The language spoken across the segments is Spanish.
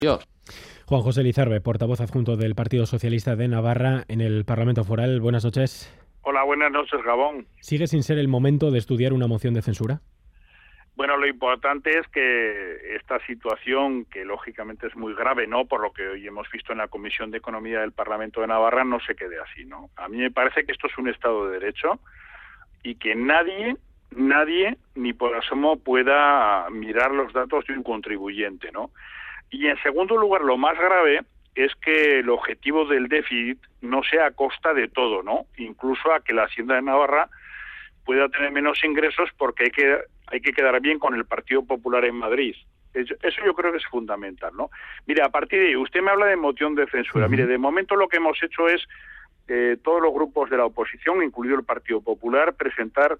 Dios. Juan José Lizarbe, portavoz adjunto del Partido Socialista de Navarra en el Parlamento Foral. Buenas noches. Hola, buenas noches, Gabón. ¿Sigue sin ser el momento de estudiar una moción de censura? Bueno, lo importante es que esta situación, que lógicamente es muy grave, ¿no?, por lo que hoy hemos visto en la Comisión de Economía del Parlamento de Navarra, no se quede así, ¿no? A mí me parece que esto es un Estado de Derecho y que nadie, ni por asomo, pueda mirar los datos de un contribuyente, ¿no? Y en segundo lugar, lo más grave es que el objetivo del déficit no sea a costa de todo, ¿no? Incluso a que la Hacienda de Navarra pueda tener menos ingresos porque hay que quedar bien con el Partido Popular en Madrid. Eso yo creo que es fundamental, ¿no? Mire, a partir de ahí, usted me habla de moción de censura. Mire, de momento lo que hemos hecho es todos los grupos de la oposición, incluido el Partido Popular, presentar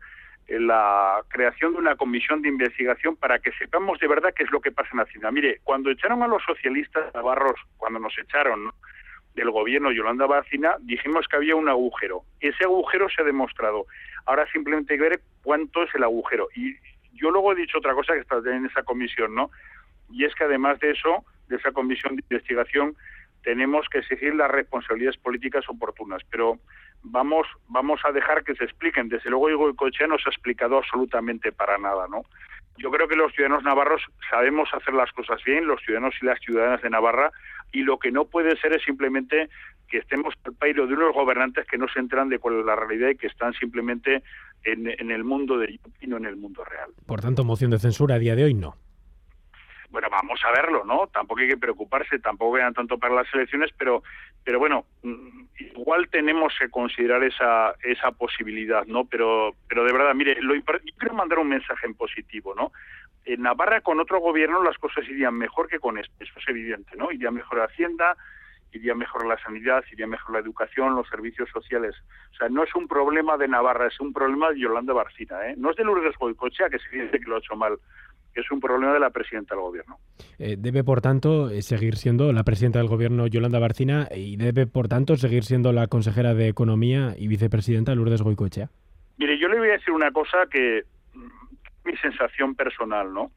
la creación de una comisión de investigación para que sepamos de verdad qué es lo que pasa en Hacienda. Mire, cuando echaron a los socialistas navarros, cuando nos echaron, ¿no?, del gobierno Yolanda Bárcena, dijimos que había un agujero. Ese agujero se ha demostrado. Ahora simplemente hay que ver cuánto es el agujero. Y yo luego he dicho otra cosa que está en esa comisión, ¿no? Y es que además de eso, de esa comisión de investigación, tenemos que exigir las responsabilidades políticas oportunas. Pero vamos a dejar que se expliquen. Desde luego, Goicoechea no se ha explicado absolutamente para nada, ¿no? Yo creo que los ciudadanos navarros sabemos hacer las cosas bien, los ciudadanos y las ciudadanas de Navarra, y lo que no puede ser es simplemente que estemos al pairo de unos gobernantes que no se enteran de cuál es la realidad y que están simplemente en el mundo de y no en el mundo real. Por tanto, moción de censura a día de hoy no. Bueno, vamos a verlo, ¿no? Tampoco hay que preocuparse, tampoco quedan tanto para las elecciones, pero bueno, igual tenemos que considerar esa posibilidad, ¿no? Pero de verdad, mire, yo quiero mandar un mensaje en positivo, ¿no? En Navarra, con otro gobierno, las cosas irían mejor que con este, eso es evidente, ¿no? Iría mejor la Hacienda, iría mejor la sanidad, iría mejor la educación, los servicios sociales. O sea, no es un problema de Navarra, es un problema de Yolanda Bárcena, ¿eh? No es de Lourdes Goicoechea, que se dice que lo ha hecho mal. Es un problema de la presidenta del gobierno. Debe, por tanto, seguir siendo la presidenta del gobierno Yolanda Bárcena y debe, por tanto, seguir siendo la consejera de Economía y vicepresidenta Lourdes Goicoechea. Mire, yo le voy a decir una cosa que mi sensación personal, ¿no?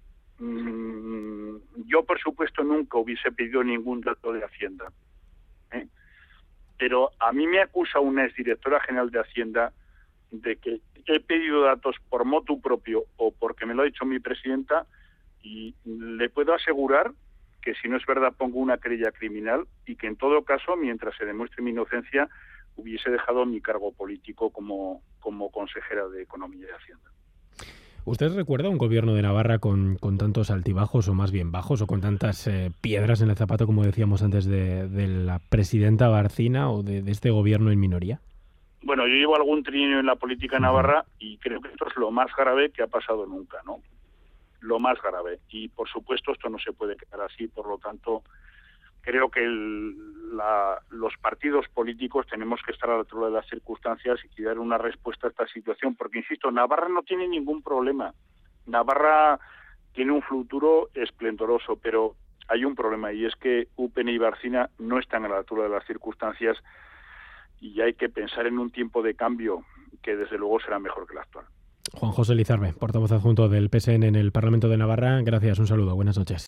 Yo, por supuesto, nunca hubiese pedido ningún dato de Hacienda, ¿eh? Pero a mí me acusa una exdirectora general de Hacienda de que he pedido datos por motu propio o porque me lo ha dicho mi presidenta, y le puedo asegurar que si no es verdad pongo una querella criminal y que en todo caso, mientras se demuestre mi inocencia, hubiese dejado mi cargo político como consejera de Economía y Hacienda. ¿Usted recuerda un gobierno de Navarra con tantos altibajos, o más bien bajos, o con tantas piedras en el zapato, como decíamos antes, de la presidenta Bárcena o de este gobierno en minoría? Bueno, yo llevo algún trienio en la política navarra y creo que esto es lo más grave que ha pasado nunca, ¿no? Lo más grave. Y, por supuesto, esto no se puede quedar así. Por lo tanto, creo que los partidos políticos tenemos que estar a la altura de las circunstancias y dar una respuesta a esta situación. Porque, insisto, Navarra no tiene ningún problema. Navarra tiene un futuro esplendoroso, pero hay un problema y es que UPN y Bárcena no están a la altura de las circunstancias y hay que pensar en un tiempo de cambio que desde luego será mejor que el actual. Juan José Lizarbe, portavoz adjunto del PSN en el Parlamento de Navarra. Gracias, un saludo, buenas noches.